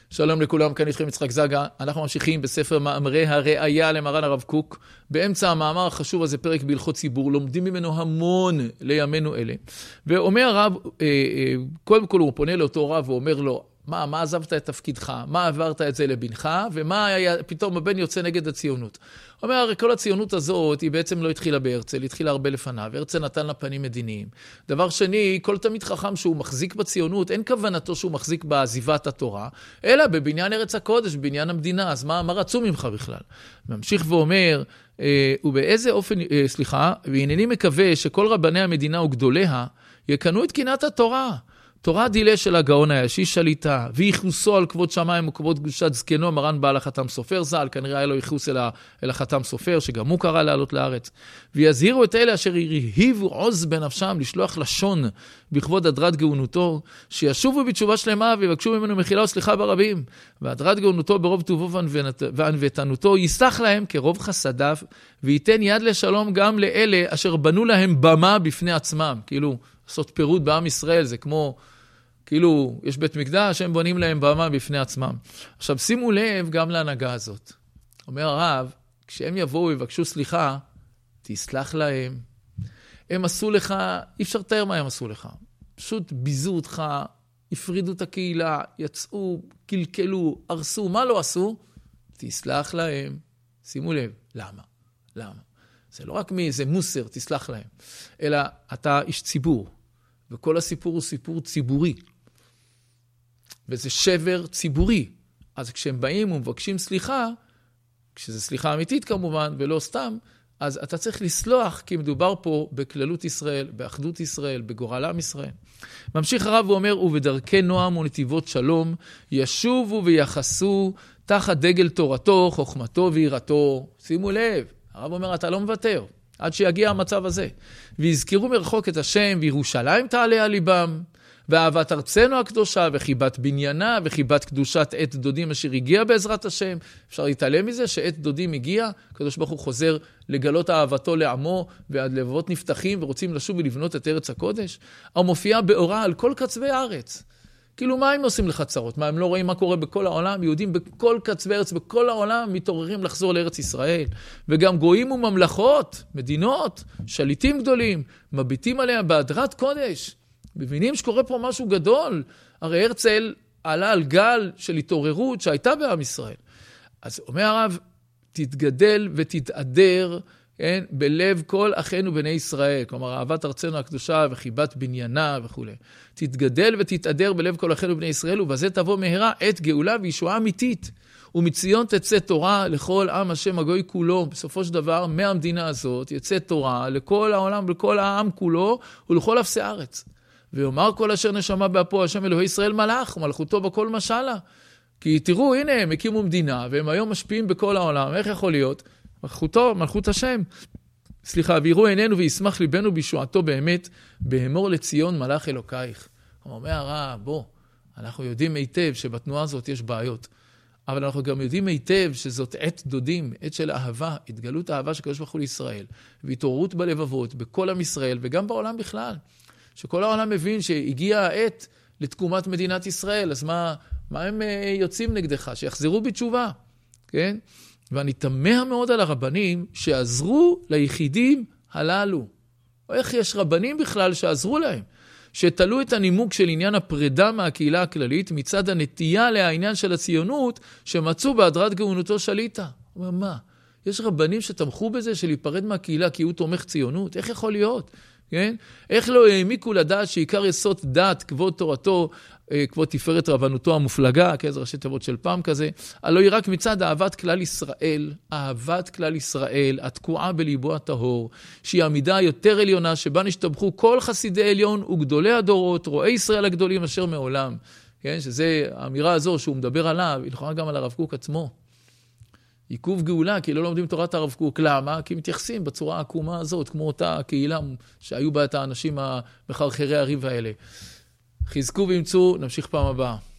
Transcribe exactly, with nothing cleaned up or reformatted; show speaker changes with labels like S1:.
S1: שלום לכולם, כאן איתכם יצחק זגה. אנחנו ממשיכים בספר מאמרי הראייה למרן הרב קוק. באמצע המאמר החשוב הזה, פרק בהלכות ציבור, לומדים ממנו המון לימינו אלה. ואומר הרב, קודם כל הוא פונה לאותו רב ואומר לו, מה, מה עזבת את תפקידך? מה עברת את זה לבנך? ומה היה, פתאום הבן יוצא נגד הציונות? אומר, הרי כל הציונות הזאת היא בעצם לא התחילה בהרצל, היא התחילה הרבה לפניו. הרצל נתן לה פנים מדיניים. דבר שני, כל תמיד חכם שהוא מחזיק בציונות, אין כוונתו שהוא מחזיק בעזיבת התורה, אלא בבניין ארץ הקודש, בבניין המדינה. אז מה, מה רצו ממך בכלל? ממשיך ואומר, אה, ובאיזה אופן, אה, סליחה, והנני מקווה שכל רבני המדינה וגדוליה יקנו את קינת התורה. תורה דילה של הגאון הישיש שליטה, ויחוסו על כבוד שמיים וכבוד קדושת זקנו, מרן בעל החתם סופר ז"ל, כנראה היה לו יחוס אל, אל החתם סופר, שגם הוא קרא לעלות לארץ. ויזהירו את אלה אשר הרהיבו עוז בנפשם, לשלוח לשון בכבוד הדרת גאונותו, שישובו בתשובה שלמה ויבקשו ממנו מחילה וסליחה ברבים. והדרת גאונותו ברוב טובו וענוותנותו, יסלח להם כרוב חסדיו, וייתן יד לשלום גם לאלה אשר בנו להם במה בפני עצמם. כאילו, לעשות פירוד בעם ישראל, זה כמו, כאילו, יש בית מקדש, הם בונים להם במה בפני עצמם. עכשיו, שימו לב גם להנהגה הזאת. אומר הרב, כשהם יבואו ויבקשו סליחה, תסלח להם. הם עשו לך, אי אפשר לתאר מה הם עשו לך. פשוט ביזו אותך, הפרידו את הקהילה, יצאו, קלקלו, הרסו, מה לא עשו? תסלח להם. שימו לב, למה? למה? זה לא רק מאיזה מוסר, תסלח להם. אלא אתה איש ציבור. וכל הסיפור הוא סיפור ציבורי. וזה שבר ציבורי. אז כשהם באים ומבקשים סליחה, כשזה סליחה אמיתית כמובן, ולא סתם, אז אתה צריך לסלוח, כי מדובר פה בכללות ישראל, באחדות ישראל, בגורלם ישראל. ממשיך הרב ואומר, ובדרכי נועם ונתיבות שלום, ישובו ויחסו תחת דגל תורתו, חוכמתו ויראתו. שימו לב, הרב אומר, אתה לא מוותר. עד שיגיע המצב הזה. ויזכרו מרחוק את השם, וירושלים תעלה על ליבם, ואהבת ארצנו הקדושה, וחיבת בניינה, וחיבת קדושת עת דודים אשר הגיע בעזרת השם. אפשר להתעלם מזה שעת דודים הגיע, הקדוש ברוך הוא חוזר לגלות אהבתו לעמו, ועד לבבות נפתחים, ורוצים לשוב ולבנות את ארץ הקודש. המופיעה באורה על כל קצווי הארץ. כאילו מה הם עושים לך צרות? מה הם לא רואים מה קורה בכל העולם? יהודים בכל קצווי ארץ, בכל העולם מתעוררים לחזור לארץ ישראל. וגם גויים וממלכות, מדינות, שליטים גדולים, מביטים עליה בהדרת קודש. מבינים שקורה פה משהו גדול. הרי הרצל עלה על גל של התעוררות שהייתה בעם ישראל. אז אומר הרב, תתגדל ותתעדר, כן, בלב כל אחינו בני ישראל, כלומר, אהבת ארצנו הקדושה וחיבת בניינה וכו'. תתגדל ותתעדר בלב כל אחינו בני ישראל, ובזה תבוא מהרה עת גאולה וישועה אמיתית. ומציון תצא תורה לכל עם השם הגוי כולו. בסופו של דבר, מהמדינה הזאת יצא תורה לכל העולם, לכל העם כולו, ולכל אפסי הארץ. ויאמר כל אשר נשמה באפו השם אלוהי ישראל מלאך, ומלכותו בכל משלה. כי תראו, הנה, הם הקימו מדינה, והם היום משפיעים בכל העולם. איך יכול להיות? מלכותו, מלכות השם. סליחה, ויראו עינינו וישמח ליבנו בישועתו באמת, בהמור לציון מלאך אלוקייך. אומר הרב, בוא, אנחנו יודעים היטב שבתנועה הזאת יש בעיות, אבל אנחנו גם יודעים היטב שזאת עת דודים, עת של אהבה, התגלות האהבה שקדוש ברוך הוא לישראל, והתעוררות בלבבות, בכל עם ישראל, וגם בעולם בכלל. שכל העולם מבין שהגיעה העת לתקומת מדינת ישראל, אז מה, מה הם יוצאים נגדך? שיחזרו בתשובה, כן? ואני תמה מאוד על הרבנים שעזרו ליחידים הללו. או איך יש רבנים בכלל שעזרו להם? שתלו את הנימוק של עניין הפרידה מהקהילה הכללית מצד הנטייה לעניין של הציונות שמצאו בהדרת גאונותו שליטה. הוא אומר, מה? יש רבנים שתמכו בזה של להיפרד מהקהילה כי הוא תומך ציונות? איך יכול להיות? כן? איך לא העמיקו לדעת שעיקר יסוד דת, כבוד תורתו, כבוד תפארת רבנותו המופלגה, כאיזה ראשי תיבות של פעם כזה, הלא היא רק מצד אהבת כלל ישראל, אהבת כלל ישראל, התקועה בליבו הטהור, שהיא עמידה היותר עליונה, שבה נשתבחו כל חסידי עליון וגדולי הדורות, רואי ישראל הגדולים אשר מעולם. כן? שזה האמירה הזו שהוא מדבר עליו, היא יכולה גם על הרב קוק עצמו. עיכוב גאולה, כי לא לומדים תורת הרב קוק. למה? כי מתייחסים בצורה העקומה הזאת, כמו אותה קהילה שהיו בה את האנשים המחרחרי הריב האלה. חזקו וימצאו, נמשיך פעם הבאה.